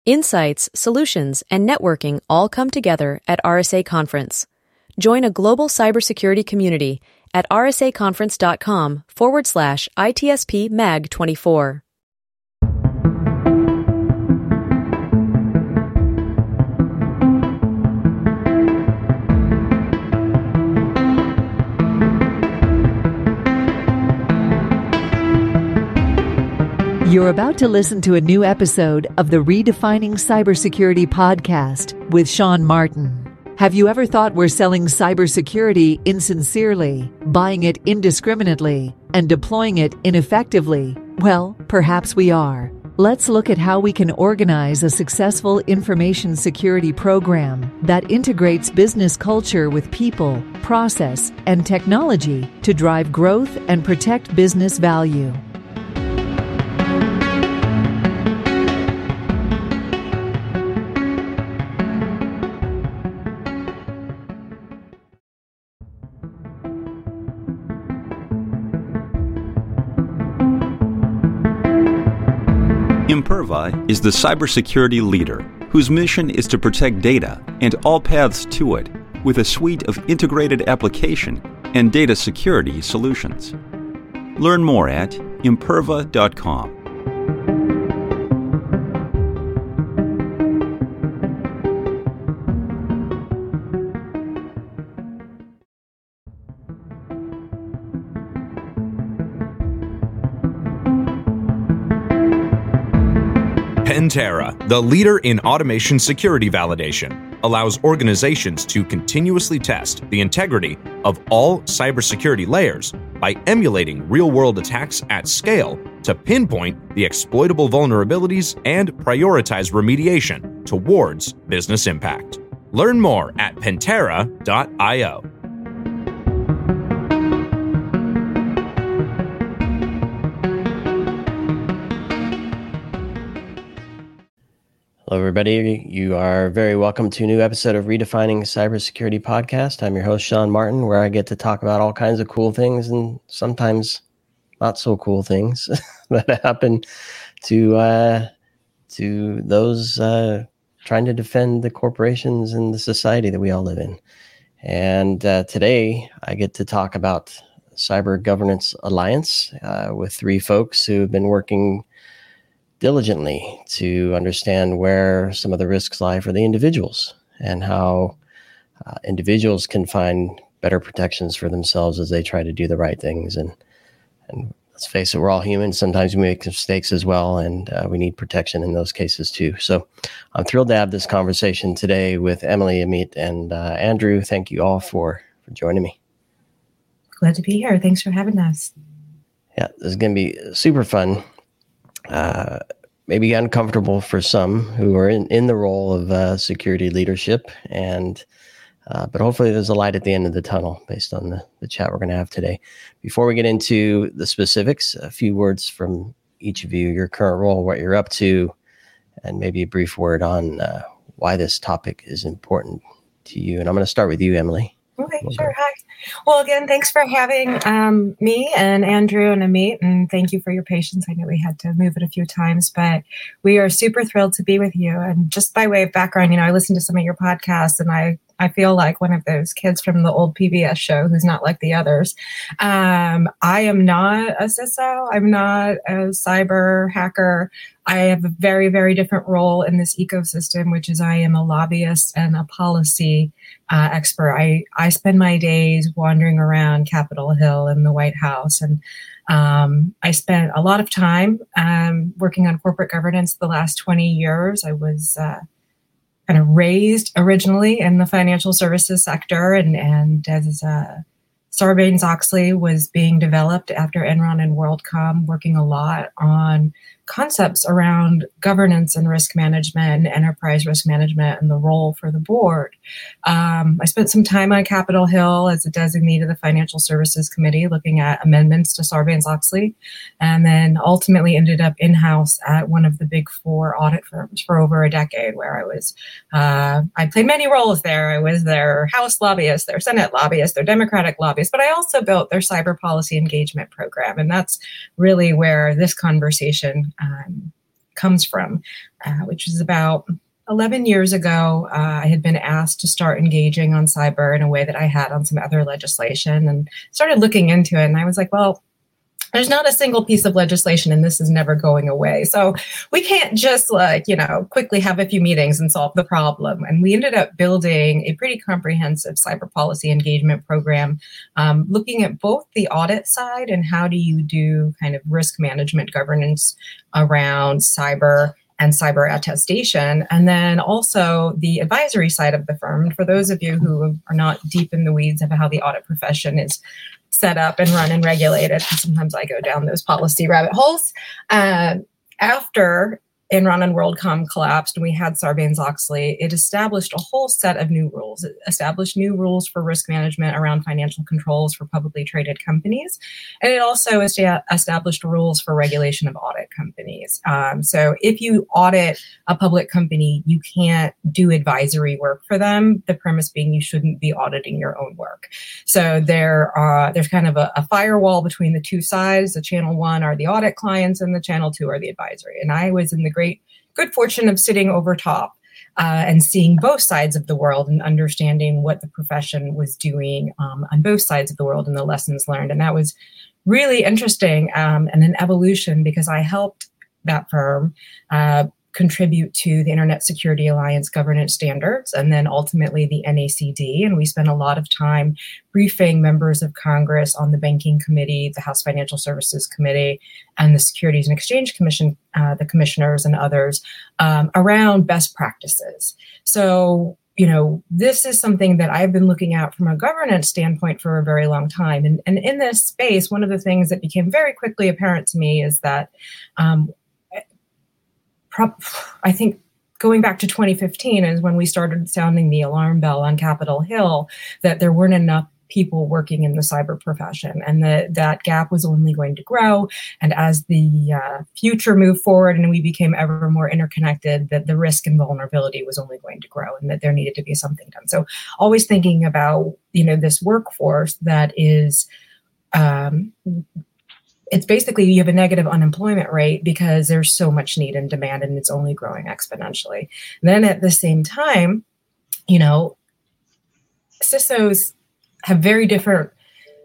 Insights, solutions, and networking all come together at RSA Conference. Join a global cybersecurity community at rsaconference.com/ITSP Mag 24. You're about to listen to a new episode of the Redefining Cybersecurity podcast with Sean Martin. Have you ever thought we're selling cybersecurity insincerely, buying it indiscriminately, and deploying it ineffectively? Well, perhaps we are. Let's look at how we can organize a successful information security program that integrates business culture with people, process, and technology to drive growth and protect business value. Imperva is the cybersecurity leader whose mission is to protect data and all paths to it with a suite of integrated application and data security solutions. Learn more at imperva.com. Pentera, the leader in automation security validation, allows organizations to continuously test the integrity of all cybersecurity layers by emulating real-world attacks at scale to pinpoint the exploitable vulnerabilities and prioritize remediation towards business impact. Learn more at pentera.io. Hello, everybody. You are very welcome to a new episode of Redefining Cybersecurity Podcast. I'm your host, Sean Martin, where I get to talk about all kinds of cool things and sometimes not so cool things that happen to those trying to defend the corporations and the society that we all live in. And today, I get to talk about Cyber Governance Alliance with three folks who have been working diligently to understand where some of the risks lie for the individuals and how individuals can find better protections for themselves as they try to do the right things. And let's face it, we're all human. Sometimes we make mistakes as well, and we need protection in those cases too. So I'm thrilled to have this conversation today with Emily, Amit, and Andrew. Thank you all for joining me. Glad to be here. Thanks for having us. Yeah, this is going to be super fun. Maybe uncomfortable for some who are in the role of security leadership, and but hopefully there's a light at the end of the tunnel based on the chat we're going to have today. Before we get into the specifics, a few words from each of you, your current role, what you're up to, and maybe a brief word on why this topic is important to you. And I'm going to start with you, Emily. Okay, sure. Hi. Well, again, thanks for having me and Andrew and Amit, and thank you for your patience. I know we had to move it a few times, but we are super thrilled to be with you. And just by way of background, I listened to some of your podcasts, and I feel like one of those kids from the old PBS show who's not like the others. I am not a CISO. I'm not a cyber hacker. I have a very, very different role in this ecosystem, which is I am a lobbyist and a policy expert. I spend my days wandering around Capitol Hill and the White House, and I spent a lot of time working on corporate governance the last 20 years. I was kind of raised originally in the financial services sector, and as Sarbanes-Oxley was being developed after Enron and WorldCom, working a lot on concepts around governance and risk management and enterprise risk management and the role for the board. I spent some time on Capitol Hill as a designee to the Financial Services Committee looking at amendments to Sarbanes-Oxley, and then ultimately ended up in-house at one of the big four audit firms for over a decade, where I played many roles there. I was their House lobbyist, their Senate lobbyist, their Democratic lobbyist, but I also built their cyber policy engagement program. And that's really where this conversation comes from, which is about 11 years ago. I had been asked to start engaging on cyber in a way that I had on some other legislation, and started looking into it. And I was like, well, there's not a single piece of legislation, and this is never going away. So we can't just quickly have a few meetings and solve the problem. And we ended up building a pretty comprehensive cyber policy engagement program, looking at both the audit side and how do you do kind of risk management governance around cyber and cyber attestation, and then also the advisory side of the firm. And for those of you who are not deep in the weeds of how the audit profession is set up and run and regulated, sometimes I go down those policy rabbit holes. After Enron and WorldCom collapsed and we had Sarbanes-Oxley, it established a whole set of new rules. It established new rules for risk management around financial controls for publicly traded companies. And it also established rules for regulation of audit companies. So if you audit a public company, you can't do advisory work for them. The premise being you shouldn't be auditing your own work. So there's kind of a firewall between the two sides. The channel one are the audit clients and the channel two are the advisory. And I was in the good fortune of sitting over top and seeing both sides of the world and understanding what the profession was doing on both sides of the world and the lessons learned. And that was really interesting and an evolution, because I helped that firm contribute to the Internet Security Alliance governance standards and then ultimately the NACD. And we spent a lot of time briefing members of Congress on the Banking Committee, the House Financial Services Committee, and the Securities and Exchange Commission, the commissioners and others, around best practices. So, this is something that I've been looking at from a governance standpoint for a very long time. And in this space, one of the things that became very quickly apparent to me is that I think going back to 2015 is when we started sounding the alarm bell on Capitol Hill that there weren't enough people working in the cyber profession, and that gap was only going to grow. And as the future moved forward and we became ever more interconnected, that the risk and vulnerability was only going to grow and that there needed to be something done. So always thinking about, this workforce that is it's basically you have a negative unemployment rate because there's so much need and demand and it's only growing exponentially. Then at the same time, CISOs have very different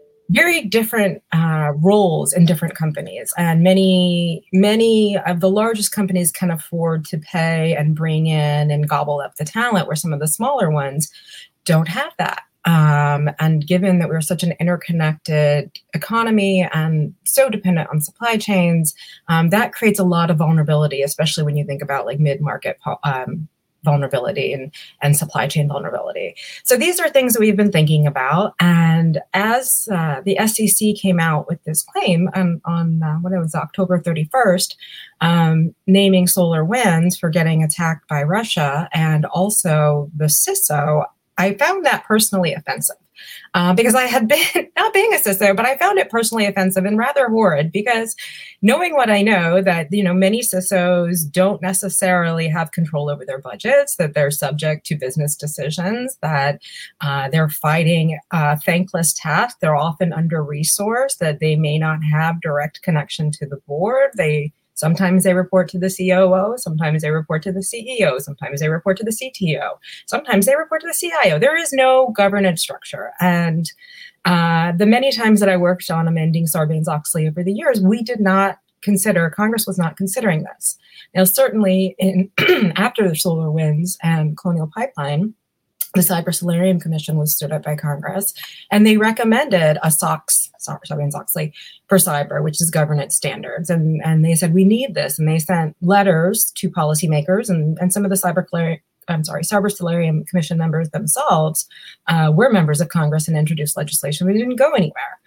roles in different companies. And many of the largest companies can afford to pay and bring in and gobble up the talent, where some of the smaller ones don't have that. And given that we're such an interconnected economy and so dependent on supply chains, that creates a lot of vulnerability, especially when you think about like mid-market vulnerability and supply chain vulnerability. So these are things that we've been thinking about. And as the SEC came out with this claim on October 31st, naming SolarWinds for getting attacked by Russia and also the CISO, I found that personally offensive because I had been, not being a CISO, but I found it personally offensive and rather horrid, because knowing what I know, that, many CISOs don't necessarily have control over their budgets, that they're subject to business decisions, that they're fighting thankless tasks, they're often under-resourced, that they may not have direct connection to the board. Sometimes they report to the COO, sometimes they report to the CEO, sometimes they report to the CTO, sometimes they report to the CIO. There is no governance structure. And the many times that I worked on amending Sarbanes-Oxley over the years, Congress was not considering this. Now, certainly after the SolarWinds and Colonial Pipeline, the Cyber Solarium Commission was stood up by Congress, and they recommended a Sarbanes-Oxley for cyber, which is governance standards. And they said, we need this. And they sent letters to policymakers, and some of the Cyber Solarium Commission members themselves were members of Congress and introduced legislation, but it didn't go anywhere.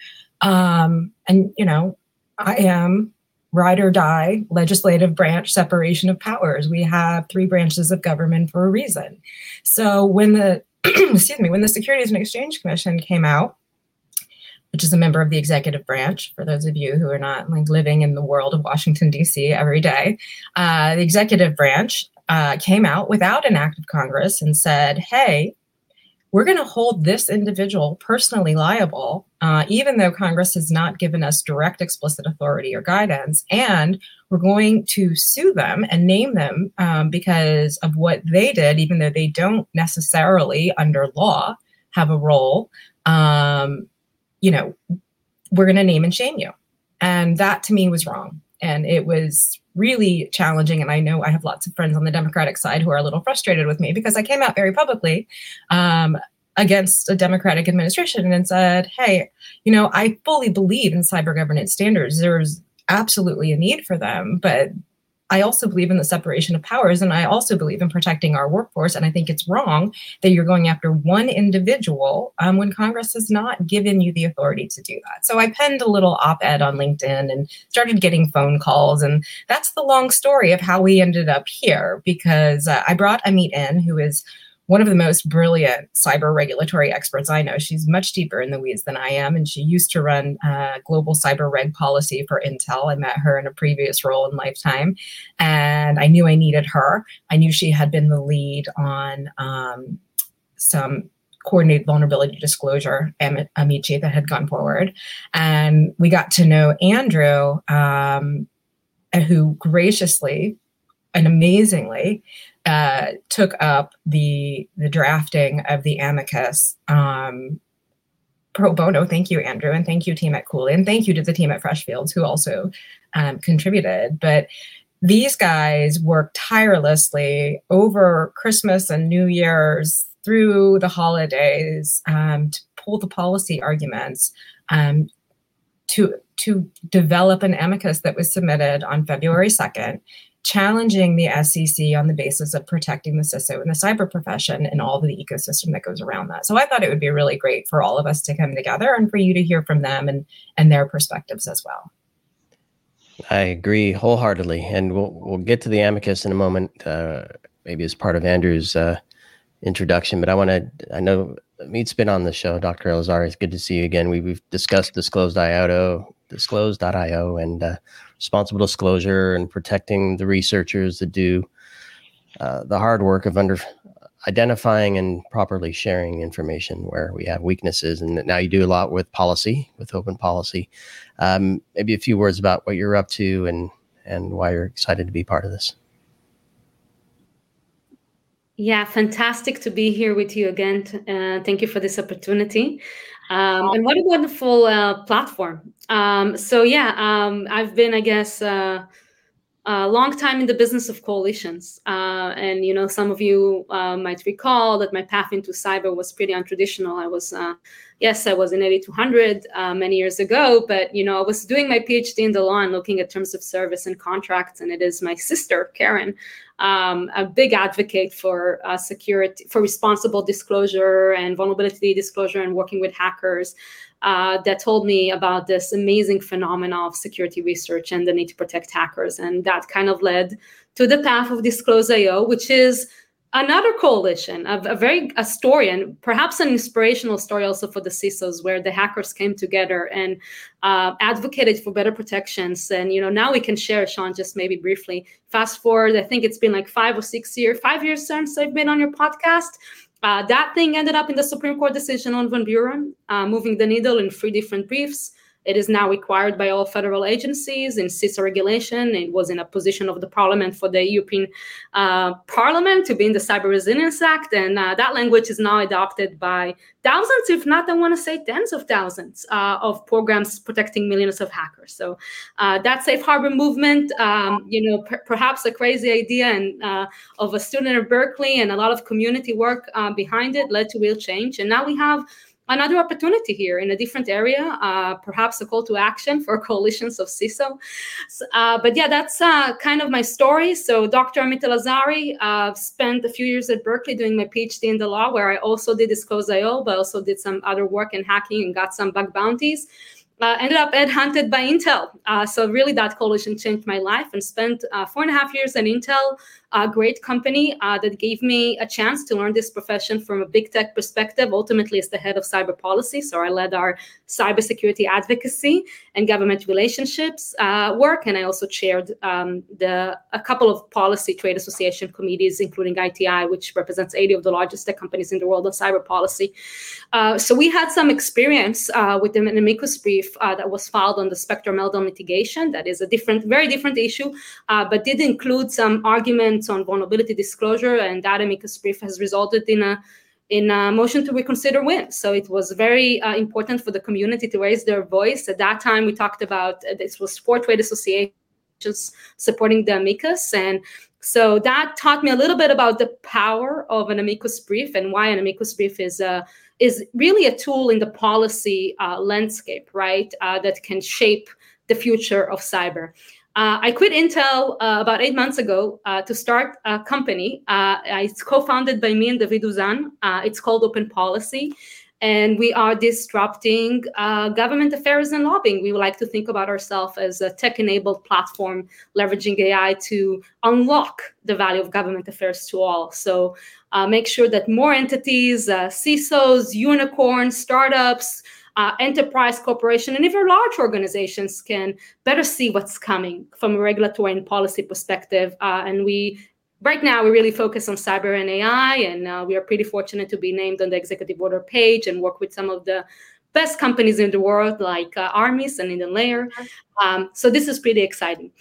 I am ride or die legislative branch separation of powers. We have 3 branches of government for a reason. So when the when the Securities and Exchange Commission came out, which is a member of the executive branch, for those of you who are not living in the world of Washington, D.C. every day, the executive branch came out without an act of Congress and said, hey, we're going to hold this individual personally liable, even though Congress has not given us direct explicit authority or guidance, and we're going to sue them and name them because of what they did, even though they don't necessarily under law have a role. We're going to name and shame you. And that to me was wrong. And it was really challenging. And I know I have lots of friends on the Democratic side who are a little frustrated with me because I came out very publicly against a Democratic administration and said, hey, I fully believe in cyber governance standards. There's absolutely a need for them, but I also believe in the separation of powers, and I also believe in protecting our workforce. And I think it's wrong that you're going after one individual when Congress has not given you the authority to do that. So I penned a little op-ed on LinkedIn and started getting phone calls. And that's the long story of how we ended up here, because I brought Amit in, who is one of the most brilliant cyber regulatory experts I know. She's much deeper in the weeds than I am, and she used to run global cyber reg policy for Intel. I met her in a previous role in Lifetime, and I knew I needed her. I knew she had been the lead on some coordinated vulnerability disclosure, Amici, that had gone forward. And we got to know Andrew, who graciously and amazingly took up the drafting of the amicus pro bono. Thank you, Andrew, and thank you, team at Cooley, and thank you to the team at Freshfields who also contributed. But these guys worked tirelessly over Christmas and New Year's through the holidays to pull the policy arguments to develop an amicus that was submitted on February 2nd, challenging the SEC on the basis of protecting the CISO and the cyber profession and all the ecosystem that goes around that. So I thought it would be really great for all of us to come together and for you to hear from them and their perspectives as well. I agree wholeheartedly, and we'll get to the amicus in a moment, maybe as part of Andrew's introduction. But I know Amit's been on the show, Dr. El-Azhari. It's good to see you again. We've discussed Disclosed.io, and responsible disclosure and protecting the researchers that do the hard work of identifying and properly sharing information where we have weaknesses. And now you do a lot with policy, with open policy. Maybe a few words about what you're up to and why you're excited to be part of this. Yeah, fantastic to be here with you again. Thank you for this opportunity. And what a wonderful platform. I've been, I guess, a long time in the business of coalitions. And, some of you might recall that my path into cyber was pretty untraditional. I was in 8200 many years ago, but, I was doing my PhD in the law and looking at terms of service and contracts. And it is my sister, Karen, a big advocate for security, for responsible disclosure and vulnerability disclosure and working with hackers, that told me about this amazing phenomenon of security research and the need to protect hackers. And that kind of led to the path of Disclosed.io, which is another coalition, a story, and perhaps an inspirational story also for the CISOs, where the hackers came together and advocated for better protections. And, now we can share, Sean, just maybe briefly, fast forward, I think it's been like 5 years since I've been on your podcast. That thing ended up in the Supreme Court decision on Van Buren, moving the needle in 3 different briefs. It is now required by all federal agencies in CISA regulation. It was in a position of the Parliament for the European Parliament to be in the Cyber Resilience Act. And that language is now adopted by thousands, if not, I want to say tens of thousands of programs protecting millions of hackers. So that safe harbor movement, perhaps a crazy idea and of a student at Berkeley and a lot of community work behind it led to real change. And now we have another opportunity here in a different area, perhaps a call to action for coalitions of CISO. That's kind of my story. So Dr. Amit El-Azhari spent a few years at Berkeley doing my PhD in the law, where I also did Disclosed.io, but also did some other work in hacking and got some bug bounties. Ended up headhunted by Intel. So really that coalition changed my life, and spent 4.5 years at Intel a great company that gave me a chance to learn this profession from a big tech perspective, ultimately as the head of cyber policy. So I led our cybersecurity advocacy and government relationships work. And I also chaired a couple of policy trade association committees, including ITI, which represents 80 of the largest tech companies in the world on cyber policy. So we had some experience with an amicus brief that was filed on the Spectre meltdown mitigation. That is a very different issue, but did include some arguments on vulnerability disclosure, and that amicus brief has resulted in a motion to reconsider win. So it was very important for the community to raise their voice. At that time, we talked about this was 4 trade associations supporting the amicus, and so that taught me a little bit about the power of an amicus brief and why an amicus brief is really a tool in the policy landscape, right, that can shape the future of cyber. I quit Intel about 8 months ago to start a company. It's co-founded by me and David Uzan. It's called Open Policy, and we are disrupting government affairs and lobbying. We would like to think about ourselves as a tech-enabled platform leveraging AI to unlock the value of government affairs to all. So make sure that more entities, CISOs, unicorns, startups, enterprise corporation, and even large organizations can better see what's coming from a regulatory and policy perspective. And right now, we really focus on cyber and AI, and we are pretty fortunate to be named on the executive order page and work with some of the best companies in the world, like Armis and Linden Layer. So this is pretty exciting.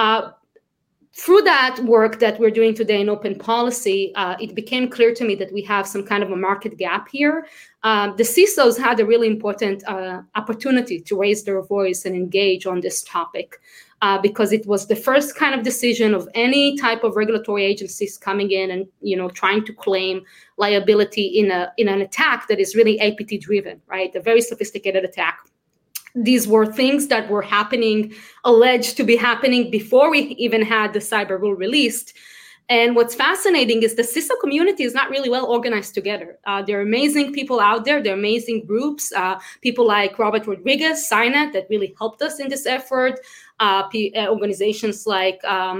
Through that work that we're doing today in Open Policy, it became clear to me that we have some kind of a market gap here. The CISOs had a really important opportunity to raise their voice and engage on this topic because it was the first kind of decision of any type of regulatory agencies coming in and trying to claim liability in an attack that is really APT driven, right? A very sophisticated attack. These were things that were happening, alleged to be happening before we even had the cyber rule released. And what's fascinating is the CISO community is not really well organized together. There are amazing people out there. There are amazing groups, people like Robert Rodriguez, SINET, that really helped us in this effort. Organizations like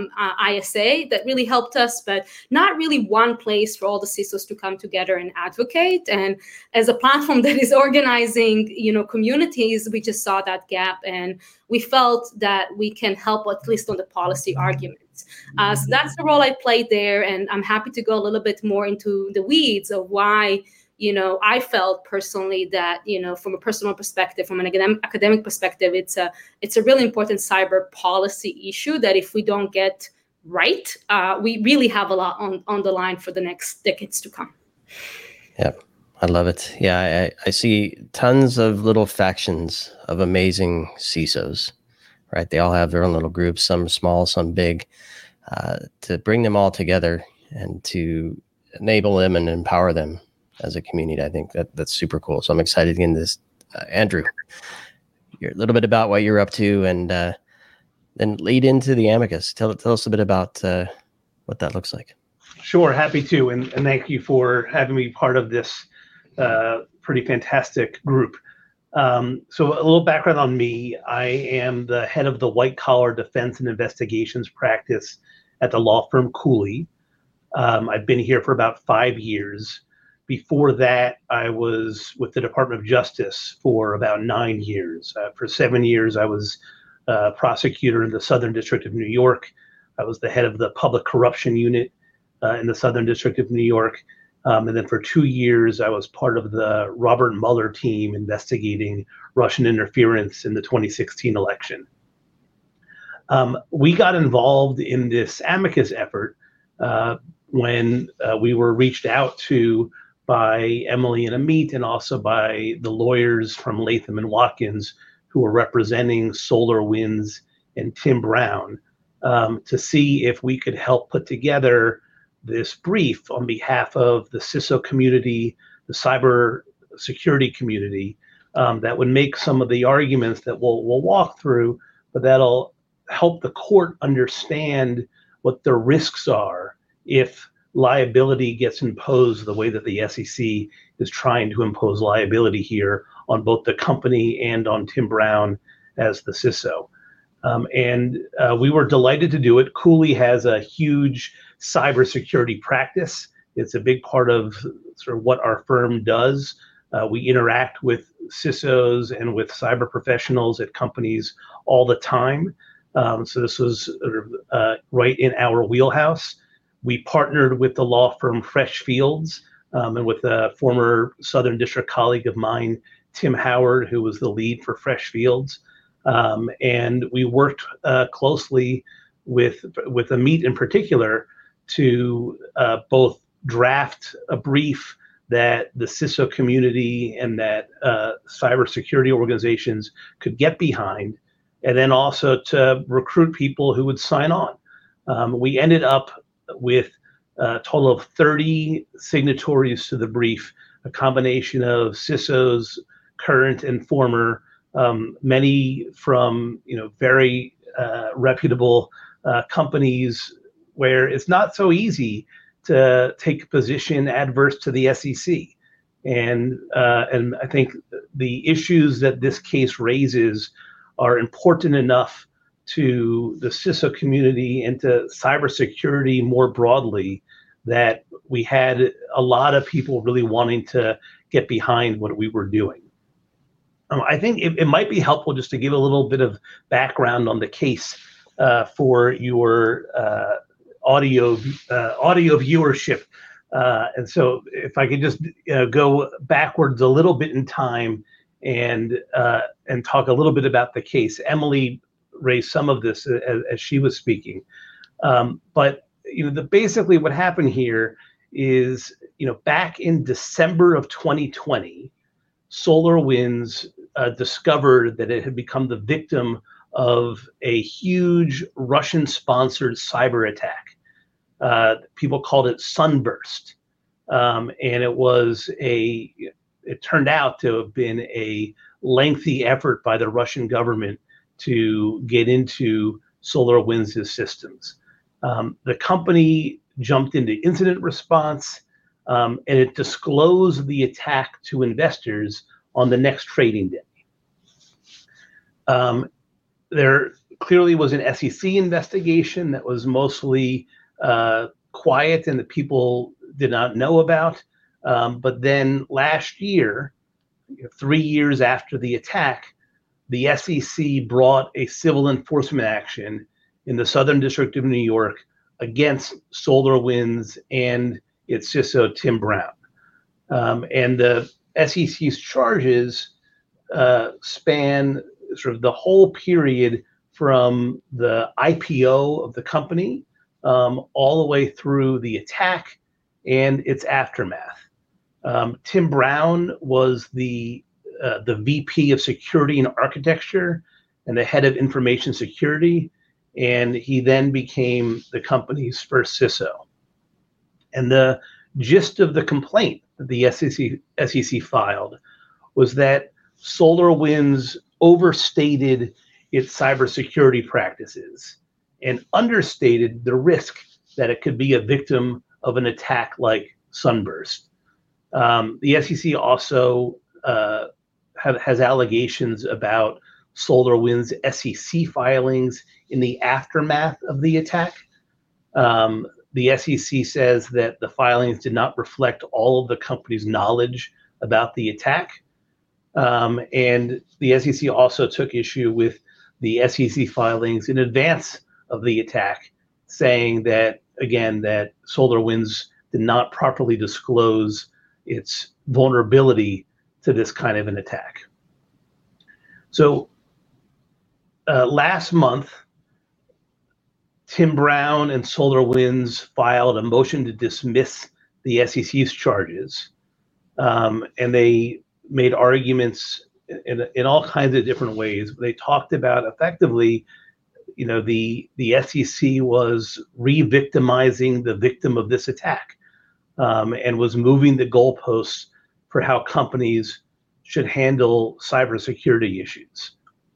ISA that really helped us, but not really one place for all the CISOs to come together and advocate. And as a platform that is organizing, communities, we just saw that gap, and we felt that we can help at least on the policy arguments. So that's the role I played there, and I'm happy to go a little bit more into the weeds of why I felt personally that, from a personal perspective, from an academic perspective, it's a really important cyber policy issue that if we don't get right, we really have a lot on the line for the next decades to come. Yep. I love it. Yeah, I see tons of little factions of amazing CISOs, right? They all have their own little groups, some small, some big, to bring them all together and to enable them and empower them as a community. I think that's super cool. So I'm excited to get into this. Andrew, a little bit about what you're up to, and then lead into the amicus. Tell us a bit about what that looks like. Sure, happy to. And thank you for having me part of this pretty fantastic group. So a little background on me. I am the head of the white collar defense and investigations practice at the law firm Cooley. I've been here for about 5 years. Before that, I was with the Department of Justice for about 9 years. For 7 years, I was a prosecutor in the Southern District of New York. I was the head of the public corruption unit in the Southern District of New York. And then for 2 years, I was part of the Robert Mueller team investigating Russian interference in the 2016 election. We got involved in this amicus effort when we were reached out to by Emily and Amit, and also by the lawyers from Latham and Watkins, who were representing SolarWinds and Tim Brown, to see if we could help put together this brief on behalf of the CISO community, the cyber security community, that would make some of the arguments that we'll walk through, but that'll help the court understand what the risks are if liability gets imposed the way that the SEC is trying to impose liability here on both the company and on Tim Brown as the CISO. And we were delighted to do it. Cooley has a huge cybersecurity practice. It's a big part of sort of what our firm does. We interact with CISOs and with cyber professionals at companies all the time. So this was right in our wheelhouse. We partnered with the law firm Freshfields and with a former Southern District colleague of mine, Tim Howard, who was the lead for Freshfields. And we worked closely with Amit in particular to both draft a brief that the CISO community and that cybersecurity organizations could get behind, and then also to recruit people who would sign on. We ended up with a total of 30 signatories to the brief, a combination of CISOs, current and former, many from very reputable companies where it's not so easy to take a position adverse to the SEC. And I think the issues that this case raises are important enough to the CISO community and to cybersecurity more broadly that we had a lot of people really wanting to get behind what we were doing. I think it might be helpful just to give a little bit of background on the case for your audio viewership. And so if I could just go backwards a little bit in time and talk a little bit about the case. Emily raised some of this as she was speaking. But basically what happened here is, back in December of 2020, SolarWinds discovered that it had become the victim of a huge Russian-sponsored cyber attack. People called it Sunburst, and it turned out to have been a lengthy effort by the Russian government to get into SolarWinds' systems. The company jumped into incident response, and it disclosed the attack to investors on the next trading day. There clearly was an SEC investigation that was mostly quiet and that people did not know about. But then last year, 3 years after the attack, the SEC brought a civil enforcement action in the Southern District of New York against SolarWinds and its CISO, Tim Brown. And the SEC's charges span sort of the whole period from the IPO of the company all the way through the attack and its aftermath. Tim Brown was the VP of Security and Architecture and the head of Information Security, and he then became the company's first CISO. And the gist of the complaint that the SEC filed was that SolarWinds overstated its cybersecurity practices and understated the risk that it could be a victim of an attack like Sunburst. The SEC also has allegations about SolarWinds SEC filings in the aftermath of the attack. The SEC says that the filings did not reflect all of the company's knowledge about the attack. And the SEC also took issue with the SEC filings in advance of the attack, saying that, again, that SolarWinds did not properly disclose its vulnerability to this kind of an attack. So last month, Tim Brown and SolarWinds filed a motion to dismiss the SEC's charges, and they made arguments in all kinds of different ways. They talked about effectively, the SEC was re-victimizing the victim of this attack, and was moving the goalposts for how companies should handle cybersecurity issues.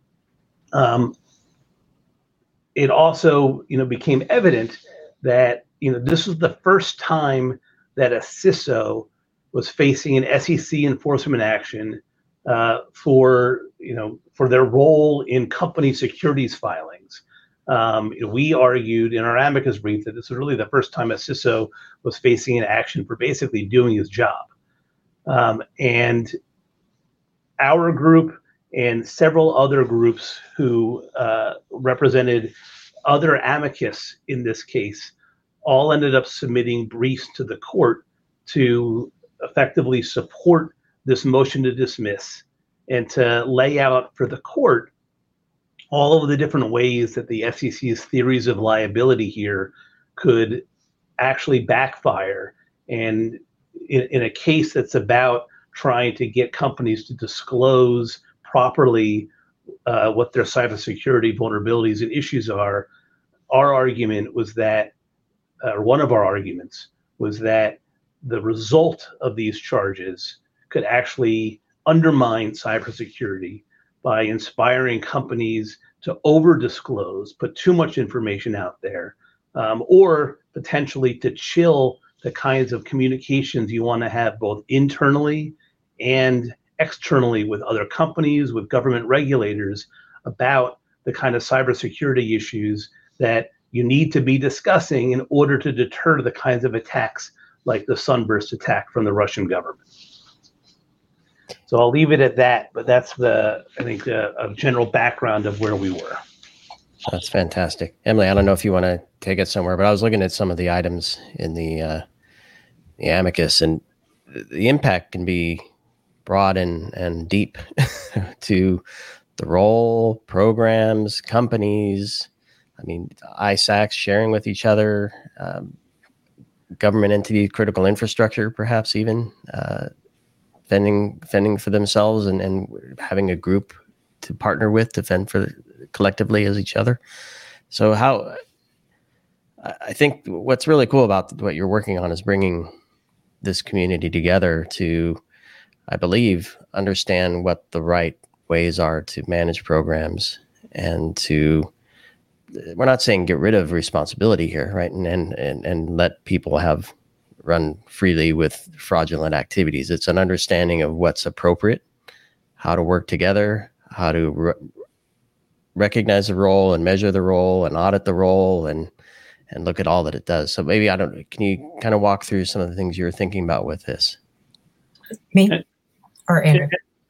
It also, became evident that, this was the first time that a CISO was facing an SEC enforcement action for their role in company securities filings. We argued in our amicus brief that this was really the first time a CISO was facing an action for basically doing his job. And our group and several other groups who represented other amicus in this case all ended up submitting briefs to the court to effectively support this motion to dismiss and to lay out for the court all of the different ways that the SEC's theories of liability here could actually backfire. And in a case that's about trying to get companies to disclose properly what their cybersecurity vulnerabilities and issues are, our argument was that, or one of our arguments was that the result of these charges could actually undermine cybersecurity by inspiring companies to over-disclose, put too much information out there, or potentially to chill the kinds of communications you want to have both internally and externally with other companies, with government regulators about the kind of cybersecurity issues that you need to be discussing in order to deter the kinds of attacks like the Sunburst attack from the Russian government. So I'll leave it at that, but that's a general background of where we were. That's fantastic. Emily, I don't know if you want to take it somewhere, but I was looking at some of the items in the amicus, and the impact can be broad and deep to the role, programs, companies, ISACs sharing with each other, government entity, critical infrastructure, perhaps even fending for themselves and having a group to partner with to fend for collectively as each other. So I think what's really cool about what you're working on is bringing this community together to, I believe, understand what the right ways are to manage programs and to, we're not saying get rid of responsibility here, right? And let people run freely with fraudulent activities. It's an understanding of what's appropriate, how to work together, how to recognize the role and measure the role and audit the role and look at all that it does. So maybe, can you kind of walk through some of the things you're thinking about with this? Me or Andrew?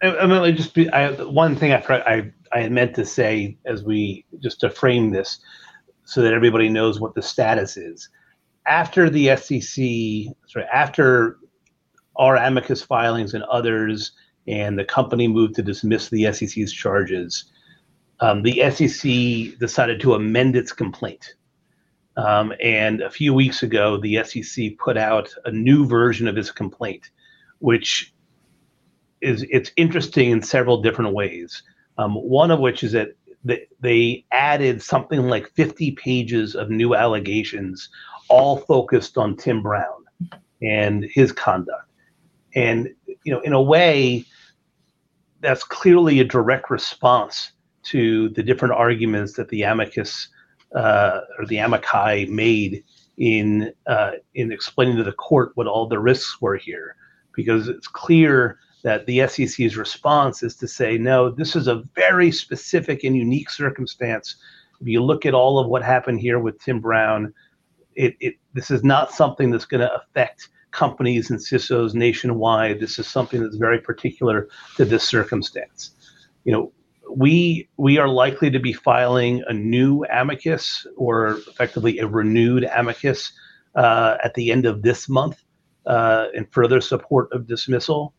One thing I had meant to say just to frame this so that everybody knows what the status is. After the after our amicus filings and others, and the company moved to dismiss the SEC's charges, the SEC decided to amend its complaint. And a few weeks ago, the SEC put out a new version of its complaint, which it's interesting in several different ways. One of which is that they added something like 50 pages of new allegations, all focused on Tim Brown and his conduct. And, in a way, that's clearly a direct response to the different arguments that the amicus or the amici made in explaining to the court what all the risks were here, because it's clear that the SEC's response is to say, no, this is a very specific and unique circumstance. If you look at all of what happened here with Tim Brown, this is not something that's going to affect companies and CISOs nationwide. This is something that's very particular to this circumstance. We are likely to be filing a new amicus, or effectively a renewed amicus, at the end of this month in further support of dismissal.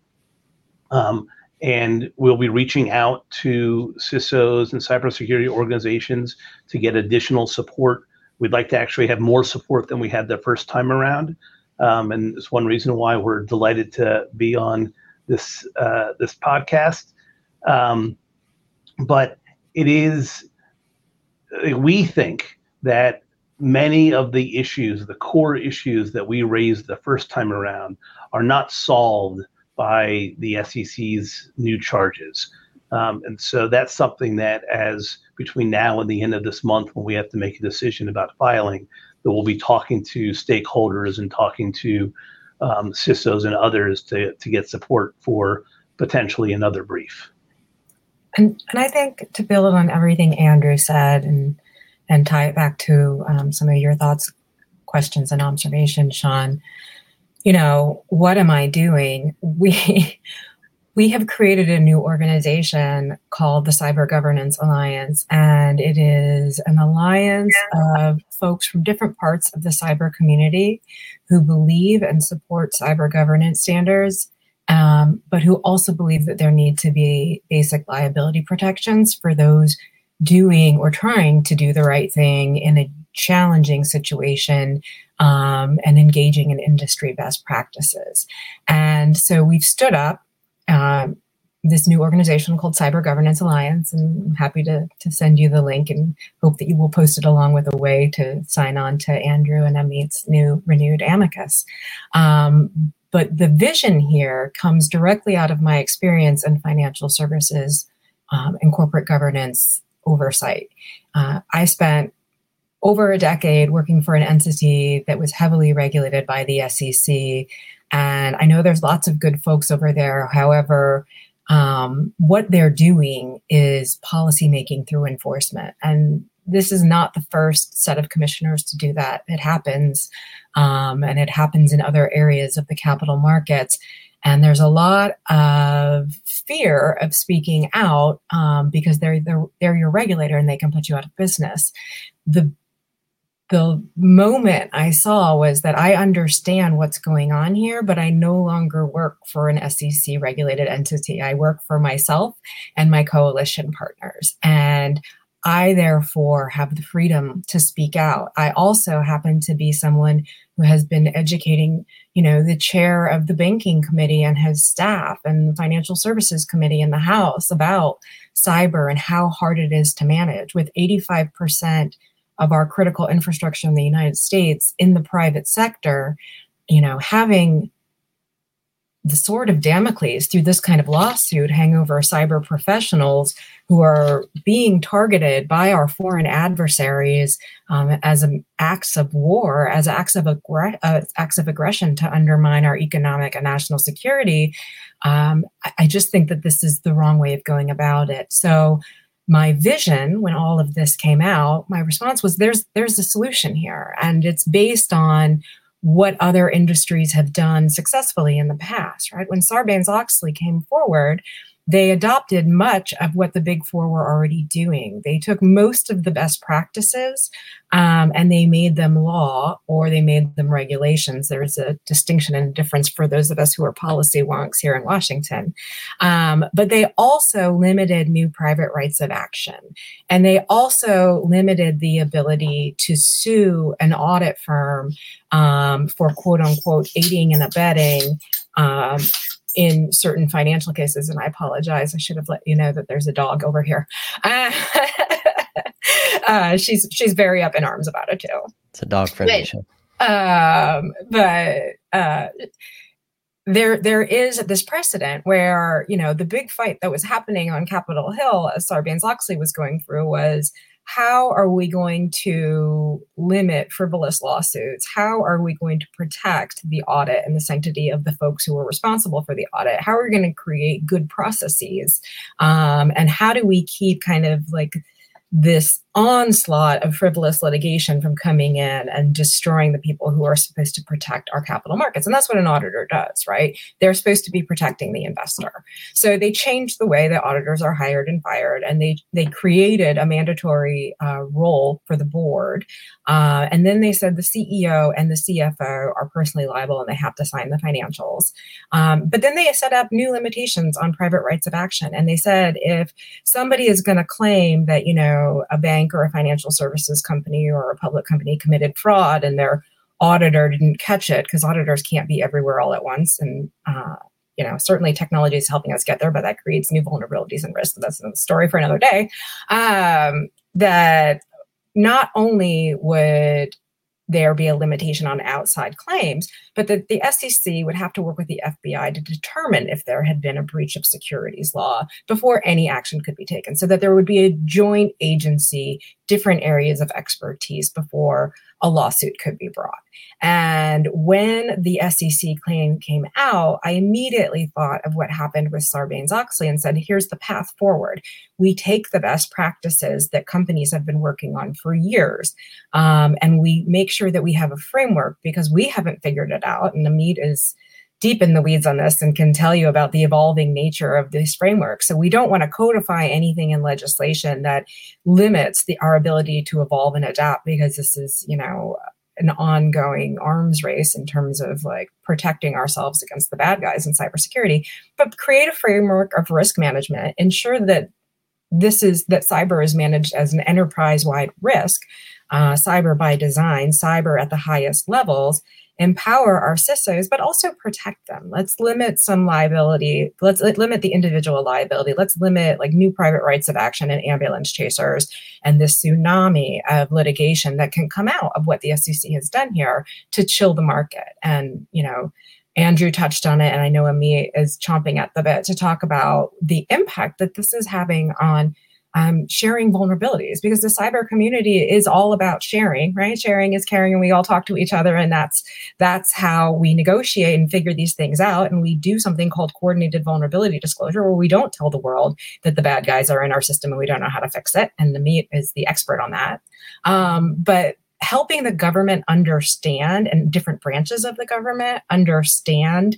And we'll be reaching out to CISOs and cybersecurity organizations to get additional support. We'd like to actually have more support than we had the first time around. And it's one reason why we're delighted to be on this podcast. But we think that many of the issues, the core issues that we raised the first time around, are not solved by the SEC's new charges. And so that's something that, as between now and the end of this month, when we have to make a decision about filing, that we'll be talking to stakeholders and talking to CISOs and others to get support for potentially another brief. And I think to build on everything Andrew said and tie it back to some of your thoughts, questions, and observations, Sean, what am I doing? We have created a new organization called the Cyber Governance Alliance, and it is an alliance of folks from different parts of the cyber community who believe and support cyber governance standards, but who also believe that there need to be basic liability protections for those doing or trying to do the right thing in a challenging situation, and engaging in industry best practices. And so we've stood up this new organization called Cyber Governance Alliance, and I'm happy to send you the link and hope that you will post it along with a way to sign on to Andrew and Amit's new renewed amicus. But the vision here comes directly out of my experience in financial services and corporate governance oversight. I spent over a decade working for an entity that was heavily regulated by the SEC. And I know there's lots of good folks over there. However, what they're doing is policymaking through enforcement. And this is not the first set of commissioners to do that. It happens, and it happens in other areas of the capital markets. And there's a lot of fear of speaking out because they're your regulator and they can put you out of business. The moment I saw was that I understand what's going on here, but I no longer work for an SEC regulated entity. I work for myself and my coalition partners. And I therefore have the freedom to speak out. I also happen to be someone who has been educating, the chair of the banking committee and his staff and the financial services committee in the House about cyber and how hard it is to manage. With 85% of our critical infrastructure in the United States in the private sector, having the sword of Damocles through this kind of lawsuit hang over cyber professionals who are being targeted by our foreign adversaries as acts of war, as acts of aggression to undermine our economic and national security. I just think that this is the wrong way of going about it. So my vision, when all of this came out, my response was there's a solution here, and it's based on what other industries have done successfully in the past, right? When Sarbanes-Oxley came forward, they adopted much of what the Big Four were already doing. They took most of the best practices and they made them law, or they made them regulations. There's a distinction and a difference for those of us who are policy wonks here in Washington. But they also limited new private rights of action. And they also limited the ability to sue an audit firm for quote unquote aiding and abetting in certain financial cases. And I apologize. I should have let you know that there's a dog over here. She's very up in arms about it too. It's a dog-friendly show. But there is this precedent where, the big fight that was happening on Capitol Hill as Sarbanes-Oxley was going through was, how are we going to limit frivolous lawsuits? How are we going to protect the audit and the sanctity of the folks who are responsible for the audit? How are we going to create good processes? And how do we keep kind of like this onslaught of frivolous litigation from coming in and destroying the people who are supposed to protect our capital markets? And that's what an auditor does, right? They're supposed to be protecting the investor. So they changed the way that auditors are hired and fired, and they created a mandatory role for the board. And then they said the CEO and the CFO are personally liable and they have to sign the financials. But then they set up new limitations on private rights of action. And they said, if somebody is going to claim that, a bank or a financial services company or a public company committed fraud and their auditor didn't catch it, because auditors can't be everywhere all at once. And, certainly technology is helping us get there, but that creates new vulnerabilities and risks. So that's a story for another day. That not only would there be a limitation on outside claims, but that the SEC would have to work with the FBI to determine if there had been a breach of securities law before any action could be taken, so that there would be a joint agency, different areas of expertise before a lawsuit could be brought. And when the SEC claim came out, I immediately thought of what happened with Sarbanes-Oxley and said, here's the path forward. We take the best practices that companies have been working on for years, and we make sure that we have a framework, because we haven't figured it out. And Amit is deep in the weeds on this and can tell you about the evolving nature of this framework. So we don't want to codify anything in legislation that limits our ability to evolve and adapt, because this is, an ongoing arms race in terms of like protecting ourselves against the bad guys in cybersecurity, but create a framework of risk management, ensure that cyber is managed as an enterprise-wide risk, cyber by design, cyber at the highest levels, empower our CISOs, but also protect them. Let's limit some liability. Let's limit the individual liability. Let's limit like new private rights of action and ambulance chasers and this tsunami of litigation that can come out of what the SEC has done here to chill the market. And, Andrew touched on it, and I know Amit is chomping at the bit to talk about the impact that this is having on sharing vulnerabilities, because the cyber community is all about sharing, right? Sharing is caring, and we all talk to each other, and that's how we negotiate and figure these things out. And we do something called coordinated vulnerability disclosure, where we don't tell the world that the bad guys are in our system and we don't know how to fix it. And Amit is the expert on that. But helping the government understand, and different branches of the government understand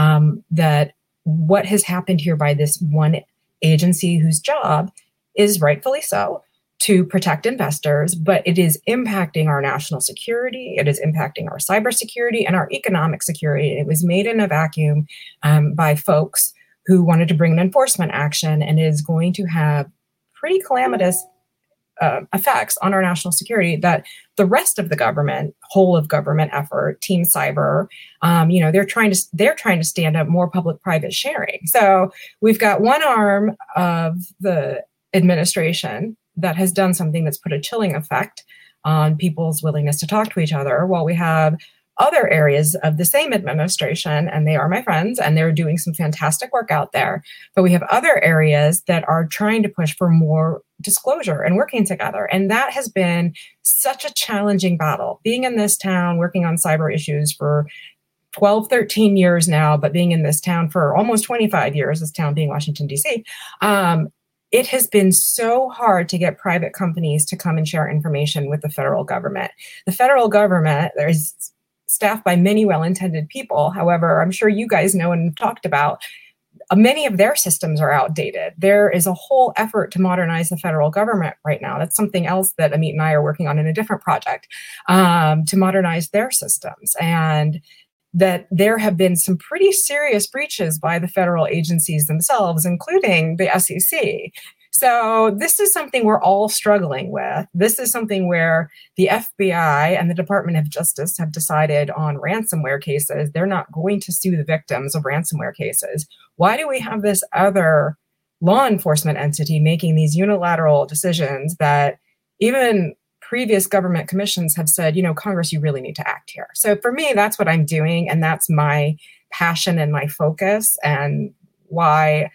that what has happened here by this one agency whose job is rightfully so to protect investors, but it is impacting our national security, it is impacting our cybersecurity and our economic security. It was made in a vacuum by folks who wanted to bring an enforcement action, and is going to have pretty calamitous effects on our national security that the rest of the government, whole of government effort, Team Cyber, they're trying to stand up more public-private sharing. So we've got one arm of the administration that has done something that's put a chilling effect on people's willingness to talk to each other, while we have other areas of the same administration, and they are my friends, and they're doing some fantastic work out there. But we have other areas that are trying to push for more disclosure and working together. And that has been such a challenging battle. Being in this town, working on cyber issues for 12, 13 years now, but being in this town for almost 25 years, this town being Washington, D.C., it has been so hard to get private companies to come and share information with the federal government. The federal government, there's staffed by many well-intended people. However, I'm sure you guys know and have talked about, many of their systems are outdated. There is a whole effort to modernize the federal government right now. That's something else that Amit and I are working on in a different project, to modernize their systems. And that there have been some pretty serious breaches by the federal agencies themselves, including the SEC. So this is something we're all struggling with. This is something where the FBI and the Department of Justice have decided on ransomware cases. They're not going to sue the victims of ransomware cases. Why do we have this other law enforcement entity making these unilateral decisions that even previous government commissions have said, Congress, you really need to act here? So for me, that's what I'm doing. And that's my passion and my focus, and why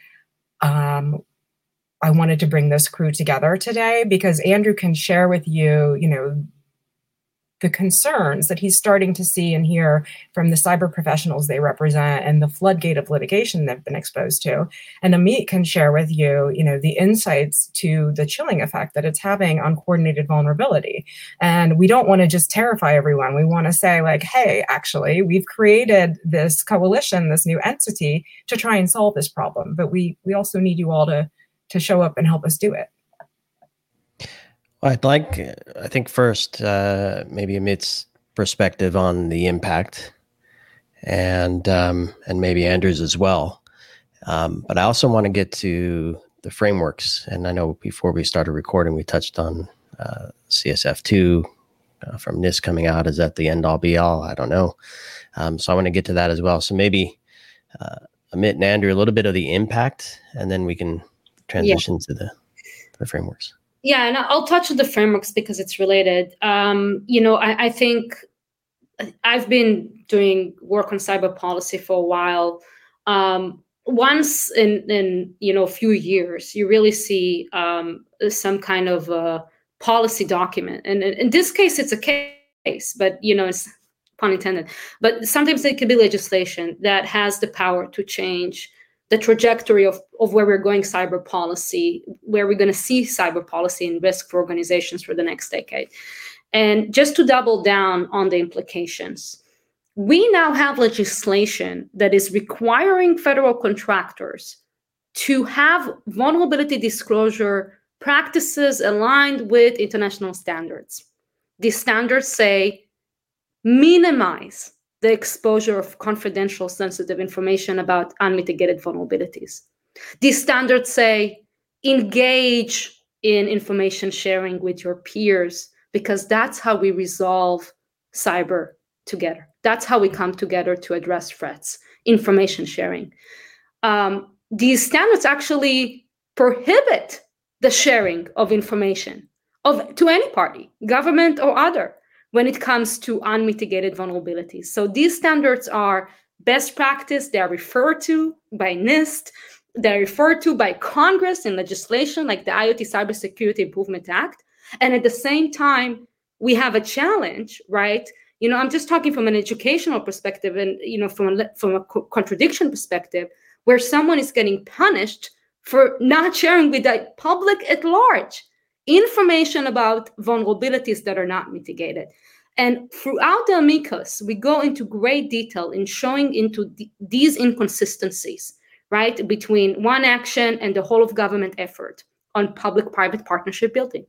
I wanted to bring this crew together today, because Andrew can share with you, the concerns that he's starting to see and hear from the cyber professionals they represent, and the floodgate of litigation they've been exposed to. And Amit can share with you, the insights to the chilling effect that it's having on coordinated vulnerability. And we don't want to just terrify everyone. We want to say like, hey, actually, we've created this coalition, this new entity to try and solve this problem. But we also need you all to show up and help us do it. I think first, maybe Amit's perspective on the impact, and maybe Andrew's as well. But I also want to get to the frameworks. And I know before we started recording, we touched on CSF2 from NIST coming out. Is that the end all be all? I don't know. So I want to get to that as well. So maybe Amit and Andrew, a little bit of the impact, and then we can transition to the frameworks. Yeah, and I'll touch on the frameworks because it's related. I think I've been doing work on cyber policy for a while. Once in a few years, you really see some kind of a policy document. And in this case, it's a case but it's pun intended. But sometimes it can be legislation that has the power to change the trajectory of where we're going cyber policy, where we're going to see cyber policy and risk for organizations for the next decade. And just to double down on the implications, we now have legislation that is requiring federal contractors to have vulnerability disclosure practices aligned with international standards. These standards say minimize the exposure of confidential sensitive information about unmitigated vulnerabilities. These standards say engage in information sharing with your peers, because that's how we resolve cyber together. That's how we come together to address threats, information sharing. These standards actually prohibit the sharing of information to any party, government or other, when it comes to unmitigated vulnerabilities. So these standards are best practice. They are referred to by NIST. They're referred to by Congress in legislation like the IoT Cybersecurity Improvement Act. And at the same time, we have a challenge, right? I'm just talking from an educational perspective and, from a contradiction perspective, where someone is getting punished for not sharing with the public at large information about vulnerabilities that are not mitigated. And throughout the amicus, we go into great detail in showing into these inconsistencies, right, between one action and the whole of government effort on public-private partnership building,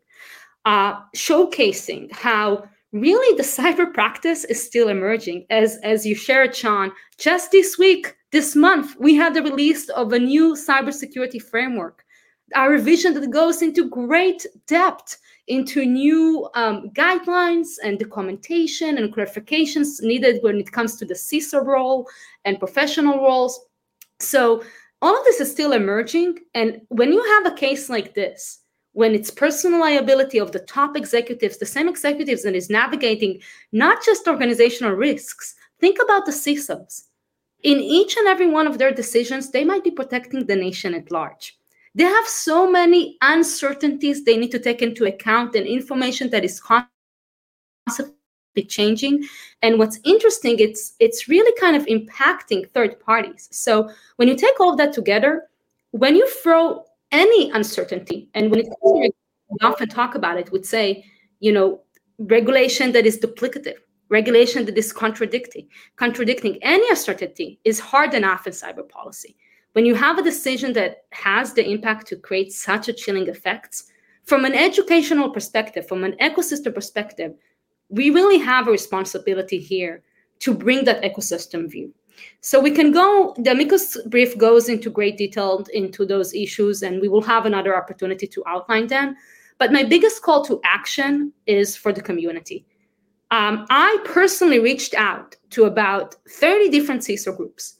showcasing how really the cyber practice is still emerging. As you shared, Sean, just this month, we had the release of a new cybersecurity framework, a revision that goes into great depth into new guidelines and documentation and clarifications needed when it comes to the CISO role and professional roles. So all of this is still emerging. And when you have a case like this, when it's personal liability of the top executives, the same executives that is navigating not just organizational risks, think about the CISOs. In each and every one of their decisions, they might be protecting the nation at large. They have so many uncertainties they need to take into account and information that is constantly changing. And what's interesting, it's really kind of impacting third parties. So when you take all of that together, when you throw any uncertainty, and when we often talk about it, would say, regulation that is duplicative, regulation that is contradicting any uncertainty is hard enough in cyber policy. When you have a decision that has the impact to create such a chilling effects, from an educational perspective, from an ecosystem perspective, we really have a responsibility here to bring that ecosystem view. So we can go, the amicus brief goes into great detail into those issues, and we will have another opportunity to outline them. But my biggest call to action is for the community. I personally reached out to about 30 different CISO groups.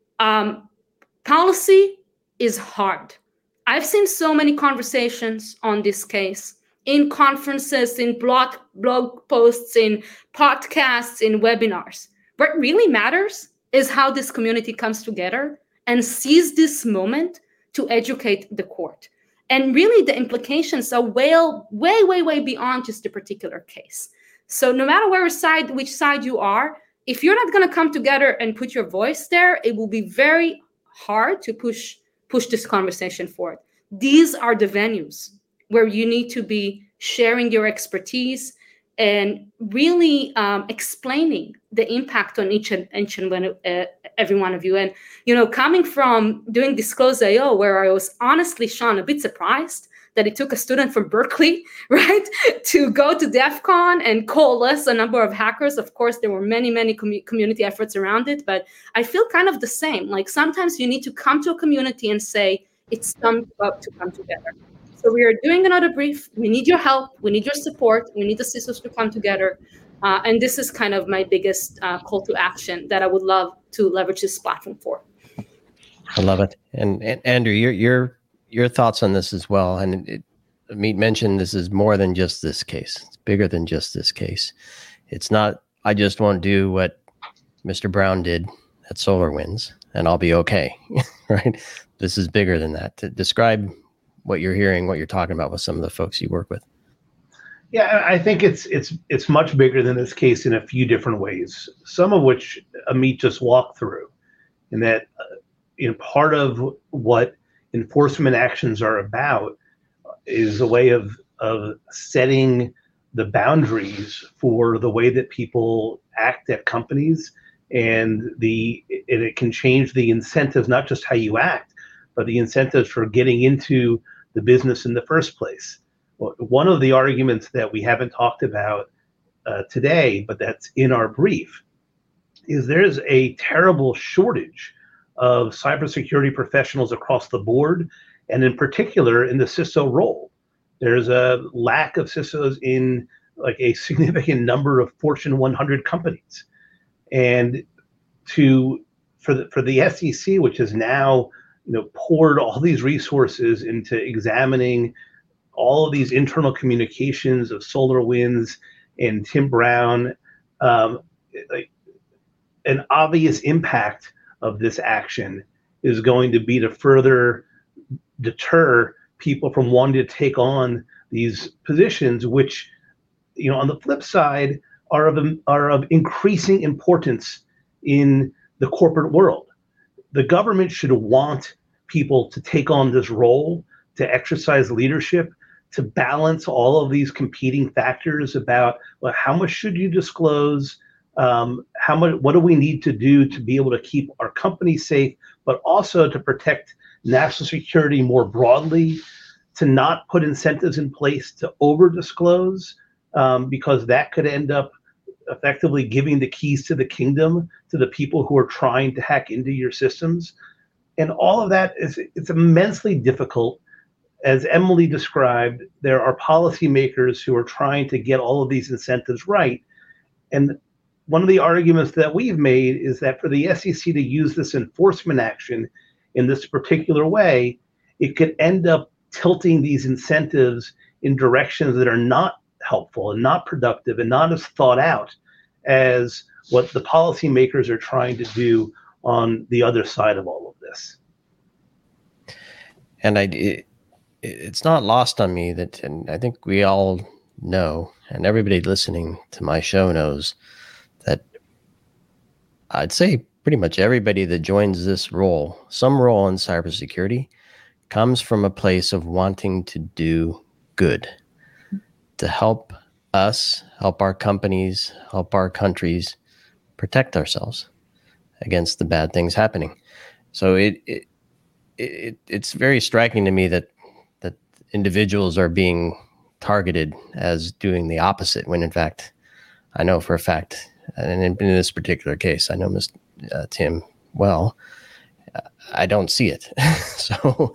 Policy is hard. I've seen so many conversations on this case in conferences, in blog posts, in podcasts, in webinars. What really matters is how this community comes together and sees this moment to educate the court. And really the implications are way beyond just a particular case. So no matter which side you are, if you're not going to come together and put your voice there, it will be very hard to push this conversation forward. These are the venues where you need to be sharing your expertise and really explaining the impact on each and every one of you. And, coming from doing Disclose.io, where I was honestly, Sean, a bit surprised that it took a student from Berkeley, right, to go to DEF CON and coalesce a number of hackers. Of course, there were many community efforts around it, but I feel kind of the same. Like sometimes you need to come to a community and say, it's time to come together. So we are doing another brief. We need your help. We need your support. We need the CISOs to come together. And this is kind of my biggest call to action that I would love to leverage this platform for. I love it. And Andrew, your thoughts on this as well. And Amit mentioned this is more than just this case. It's bigger than just this case. It's not, I just won't do what Mr. Brown did at SolarWinds and I'll be okay, right? This is bigger than that. To describe what you're hearing, what you're talking about with some of the folks you work with. Yeah, I think it's much bigger than this case in a few different ways. Some of which Amit just walked through, and that part of what enforcement actions are about is a way of setting the boundaries for the way that people act at companies, and it can change the incentives, not just how you act, but the incentives for getting into the business in the first place. One of the arguments that we haven't talked about today, but that's in our brief, is there's a terrible shortage of cybersecurity professionals across the board, and in particular in the CISO role. There's a lack of CISOs in like a significant number of Fortune 100 companies, and for the SEC, which has now poured all these resources into examining all of these internal communications of SolarWinds and Tim Brown, like an obvious impact of this action is going to be to further deter people from wanting to take on these positions, which, on the flip side, are of increasing importance in the corporate world. The government should want people to take on this role, to exercise leadership, to balance all of these competing factors about how much should you disclose, what do we need to do to be able to keep our company safe, but also to protect national security more broadly, to not put incentives in place to over disclose, because that could end up effectively giving the keys to the kingdom to the people who are trying to hack into your systems. And all of that it's immensely difficult. As Emily described, there are policymakers who are trying to get all of these incentives right. And one of the arguments that we've made is that for the SEC to use this enforcement action in this particular way, it could end up tilting these incentives in directions that are not helpful and not productive and not as thought out as what the policymakers are trying to do on the other side of all of this. And it's not lost on me that, and I think we all know, and everybody listening to my show knows, that I'd say pretty much everybody that joins this role, some role in cybersecurity, comes from a place of wanting to do good, to help us, help our companies, help our countries protect ourselves against the bad things happening. So it's very striking to me that individuals are being targeted as doing the opposite, when in fact, I know for a fact, and in this particular case, I know Ms. Tim well, I don't see it. So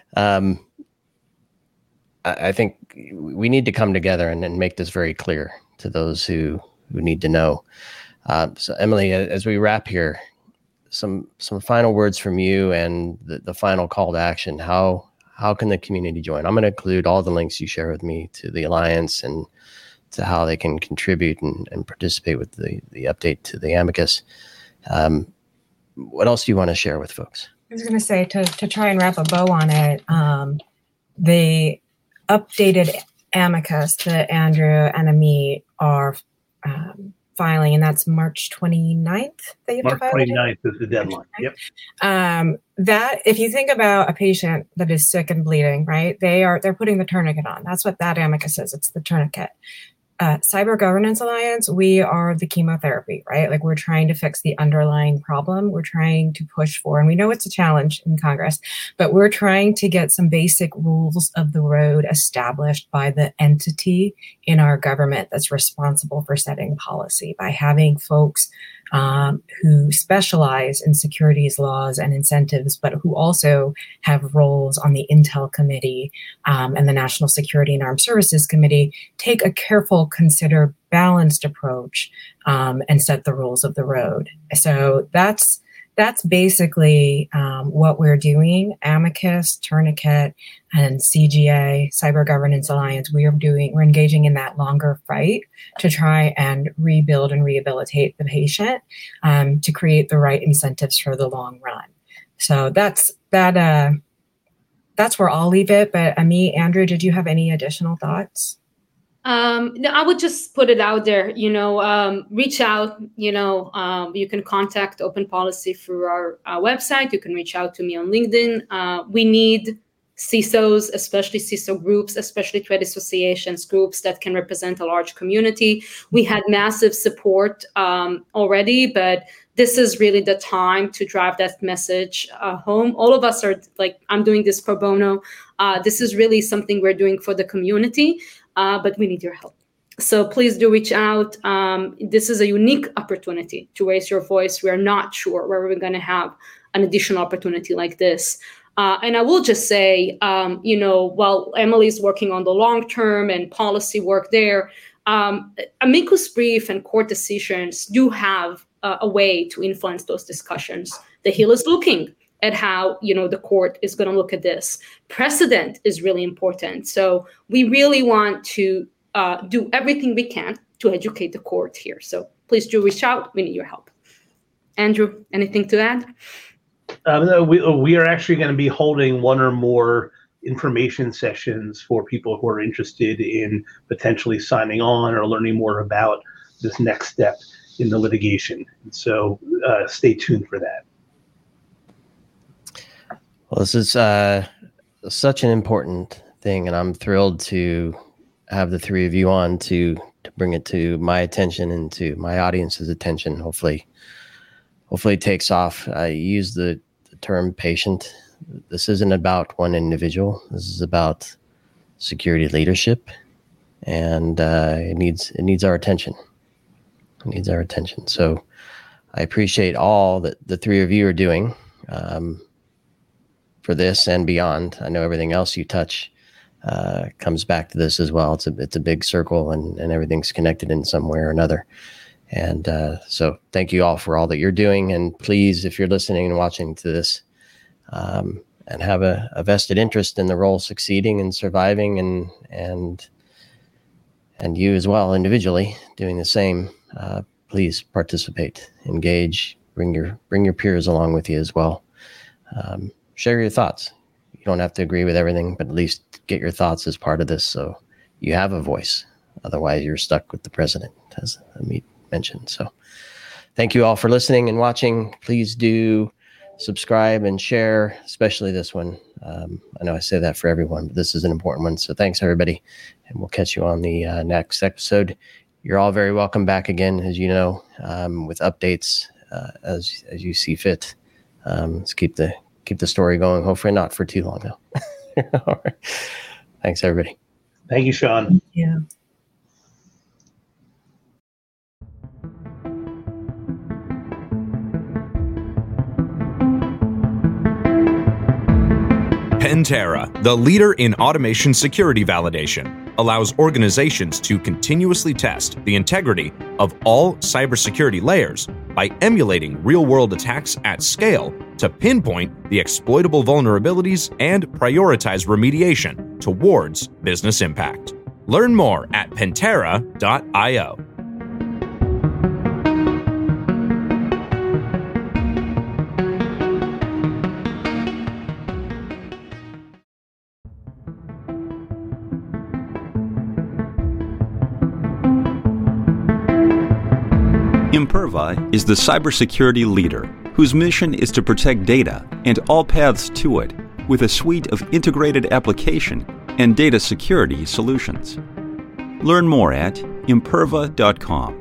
I think we need to come together and make this very clear to those who need to know. So Emily, as we wrap here, some final words from you and the final call to action. How can the community join? I'm going to include all the links you share with me to the Alliance and to how they can contribute and participate with the update to the amicus. What else do you want to share with folks? I was going to say, to try and wrap a bow on it, the updated amicus that Andrew and Amit are filing, and that's March 29th that you have to file. March 29th is the deadline. Yep. That, if you think about a patient that is sick and bleeding, right, they're putting the tourniquet on. That's what that amicus is. It's the tourniquet. Cyber Governance Alliance, we are the chemotherapy, right? Like, we're trying to fix the underlying problem. We're trying to push for, and we know it's a challenge in Congress, but we're trying to get some basic rules of the road established by the entity in our government that's responsible for setting policy, by having folks who specialize in securities laws and incentives, but who also have roles on the Intel Committee and the National Security and Armed Services Committee, take a careful, considered, balanced approach and set the rules of the road. So that's basically what we're doing. Amicus, Tourniquet, and CGA, Cyber Governance Alliance, we're engaging in that longer fight to try and rebuild and rehabilitate the patient to create the right incentives for the long run. So that's where I'll leave it. But Amit, Andrew, did you have any additional thoughts? No, I would just put it out there, reach out, you can contact Open Policy through our website. You can reach out to me on LinkedIn. We need CISOs, especially CISO groups, especially trade associations, groups that can represent a large community. We had massive support already, but this is really the time to drive that message home. All of us are I'm doing this pro bono. This is really something we're doing for the community. But we need your help. So please do reach out. This is a unique opportunity to raise your voice. We are not sure where we're going to have an additional opportunity like this. And I will just say, while Emily's working on the long term and policy work there, amicus brief and court decisions do have a way to influence those discussions. The Hill is looking at how, the court is going to look at this. Precedent is really important. So we really want to do everything we can to educate the court here. So please do reach out. We need your help. Andrew, anything to add? We are actually going to be holding one or more information sessions for people who are interested in potentially signing on or learning more about this next step in the litigation. And so stay tuned for that. Well, this is such an important thing, and I'm thrilled to have the three of you on to bring it to my attention and to my audience's attention. Hopefully it takes off. I use the term patient. This isn't about one individual. This is about security leadership, and it needs our attention. It needs our attention. So I appreciate all that the three of you are doing. For this and beyond. I know everything else you touch comes back to this as well. It's a big circle, and everything's connected in some way or another. And so thank you all for all that you're doing. And please, if you're listening and watching to this and have a vested interest in the role succeeding and surviving, and you as well individually doing the same, please participate, engage, bring your peers along with you as well. Share your thoughts. You don't have to agree with everything, but at least get your thoughts as part of this so you have a voice. Otherwise, you're stuck with the president, as Amit mentioned. So thank you all for listening and watching. Please do subscribe and share, especially this one. I know I say that for everyone, but this is an important one. So thanks, everybody, and we'll catch you on the next episode. You're all very welcome back again, as you know, with updates as you see fit. Let's keep the story going. Hopefully not for too long, though. All right. Thanks, everybody. Thank you, Sean. Yeah. Pentera, the leader in automation security validation, allows organizations to continuously test the integrity of all cybersecurity layers by emulating real-world attacks at scale to pinpoint the exploitable vulnerabilities and prioritize remediation towards business impact. Learn more at Pentera.io. Imperva is the cybersecurity leader whose mission is to protect data and all paths to it with a suite of integrated application and data security solutions. Learn more at imperva.com.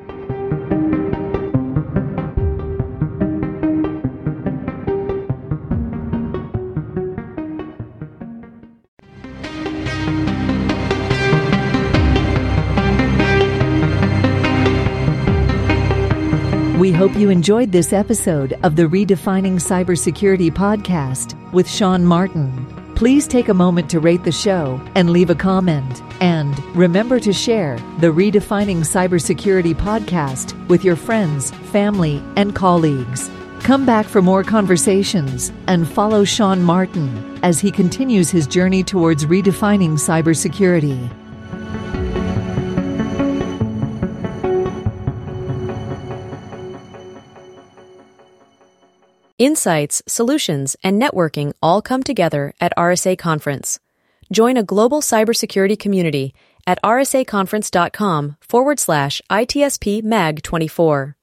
We hope you enjoyed this episode of the Redefining Cybersecurity podcast with Sean Martin. Please take a moment to rate the show and leave a comment. And remember to share the Redefining Cybersecurity podcast with your friends, family, and colleagues. Come back for more conversations and follow Sean Martin as he continues his journey towards redefining cybersecurity. Insights, solutions, and networking all come together at RSA Conference. Join a global cybersecurity community at rsaconference.com/ITSP Mag 24.